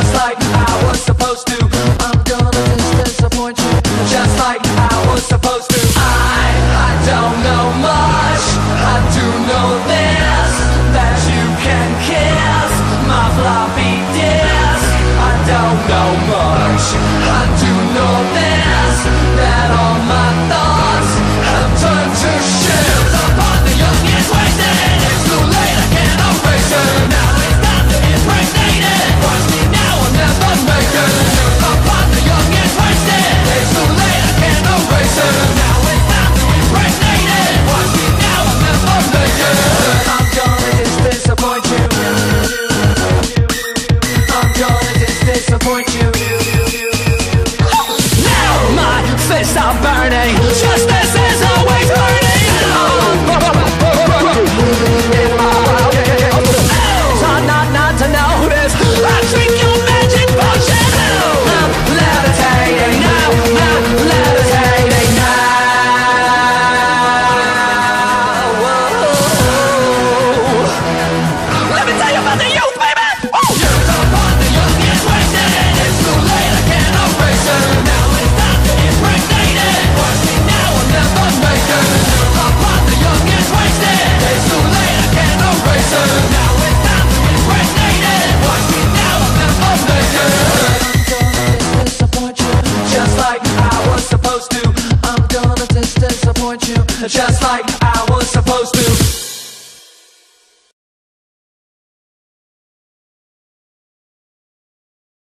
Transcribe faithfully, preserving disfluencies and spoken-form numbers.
just like I was supposed to. I'm gonna just disappoint you, just like I was supposed to. I, I don't know much, I do know this, that you can kiss my floppy disk. I don't know much, I do know this, that all my thoughts have turned to shit. Upon the young is wasted, it's too late, I can't erase it. Now it's time to impregnate it, watch me now, I'll never make it. Upon the young is wasted, it's too late, I can't erase it. Now it's time to impregnate it, watch me now, I'll never make it. I'm gonna just disappoint you, I'm gonna just disappoint you. Now my fists are burning, justice is always burning. It's hard not, not to notice, I drink your magic potion. I'm levitating now, I'm levitating now. Whoa. Let me tell you about the youth, baby. Youth upon the young is wasted, it's too late, I can't erase it. Now it's time to impregnate it, watch me now, I'll never make it. Youth upon the young is wasted, it's too late, I can't erase it. Now it's time to impregnate it, watch me now, I'll never make it. I'm gonna just disappoint you, just like I was supposed to. I'm gonna just disappoint you, just like I was supposed to.